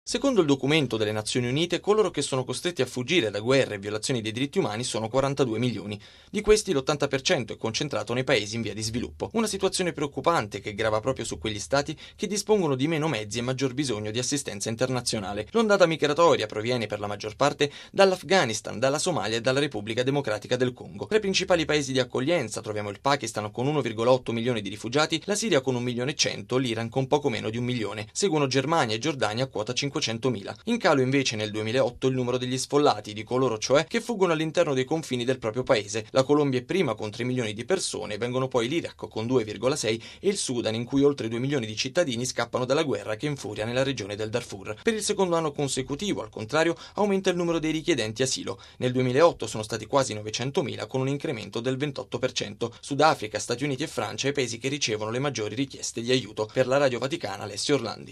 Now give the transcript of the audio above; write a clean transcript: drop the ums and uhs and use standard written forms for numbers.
Secondo il documento delle Nazioni Unite, coloro che sono costretti a fuggire da guerre e violazioni dei diritti umani sono 42 milioni. Di questi l'80% è concentrato nei paesi in via di sviluppo. Una situazione preoccupante che grava proprio su quegli stati che dispongono di meno mezzi e maggior bisogno di assistenza internazionale. L'ondata migratoria proviene per la maggior parte dall'Afghanistan, dalla Somalia e dalla Repubblica Democratica del Congo. Tra i principali paesi di accoglienza troviamo il Pakistan con 1,8 milioni di rifugiati, la Siria con 1.100.000, l'Iran con poco meno di 1 milione. Seguono Germania e Giordania a quota 500.000. In calo invece nel 2008 il numero degli sfollati, di coloro cioè che fuggono all'interno dei confini del proprio paese. La Colombia è prima con 3 milioni di persone, vengono poi l'Iraq con 2,6 e il Sudan in cui oltre 2 milioni di cittadini scappano dalla guerra che infuria nella regione del Darfur. Per il secondo anno consecutivo, al contrario, aumenta il numero dei richiedenti asilo. Nel 2008 sono stati quasi 900.000 con un incremento del 28%. Sudafrica, Stati Uniti e Francia i paesi che ricevono le maggiori richieste di aiuto. Per la Radio Vaticana, Alessio Orlandi.